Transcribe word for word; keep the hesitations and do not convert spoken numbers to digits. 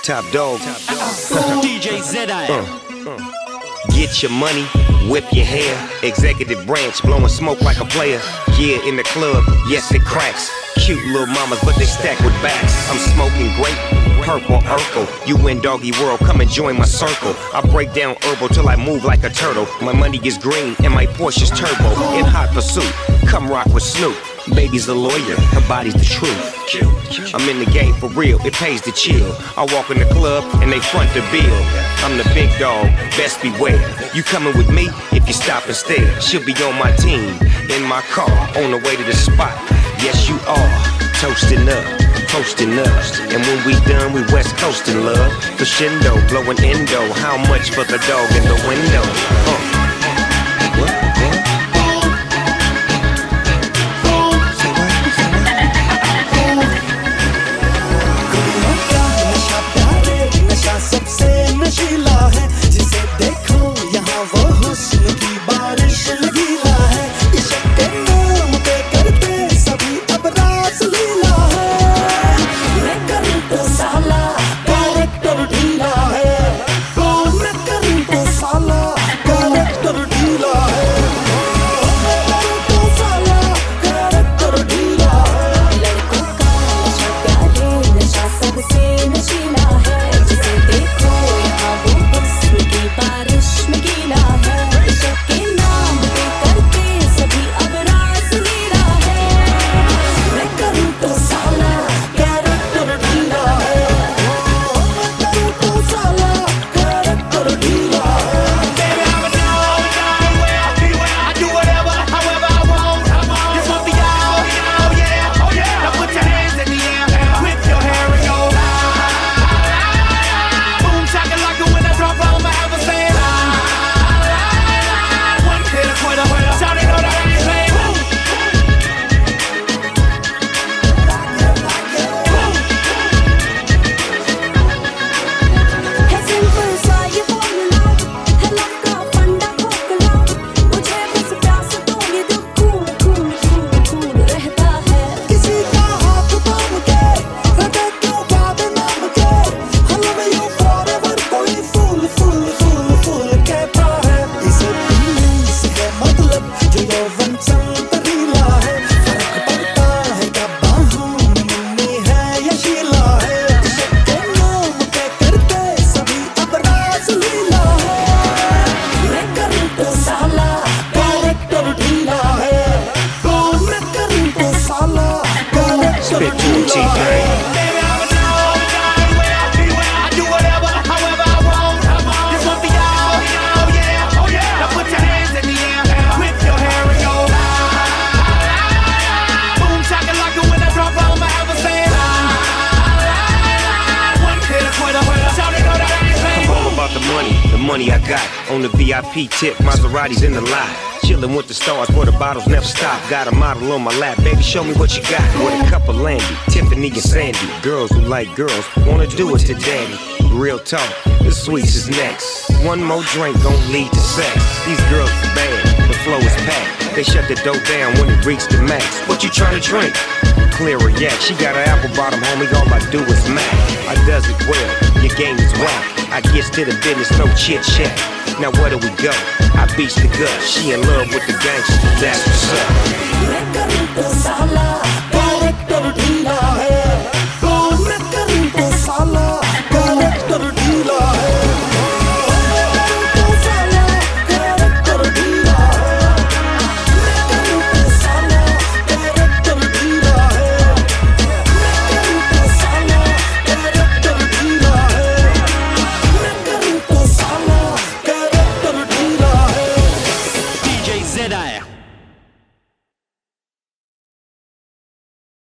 Top dog. D J Z I. Uh, uh. Get your money, whip your hair. Executive branch, blowing smoke like a player. Yeah, in the club, yes it cracks. Cute little mamas, but they stack with backs. I'm smoking great, purple Urkel. You in doggy world, come and join my circle. I break down herbal till I move like a turtle. My money is green and my Porsche's turbo. In hot pursuit, come rock with Snoop. Baby's a lawyer, her body's the truth. I'm in the game for real, it pays to chill. I walk in the club and they front the bill. I'm the big dog, best beware. You coming with me if you stop and stare. She'll be on my team, in my car, on the way to the spot. Yes you are, toasting up, posting up. And when we done, we west coasting, love. Crescendo, blowing endo. How much for the dog in the window? Uh. Money I got on the V I P tip, Maseratis in the lot. Chillin' with the stars where the bottles never stop. Got a model on my lap, baby, show me what you got. With a cup of Landy, Tiffany and Sandy. Girls who like girls wanna do it to daddy. Real talk, the sweets is next. One more drink gon' lead to sex. These girls are bad, the flow is packed. They shut the door down when it reached the max. What you tryna drink? Clear a yak. She got an apple bottom, homie, all I do is mac. I does it well, your game is whack. I gets to the business, no chit chat. Now where do we go? I beats the gut. She in love with the gangsters, that's what's up.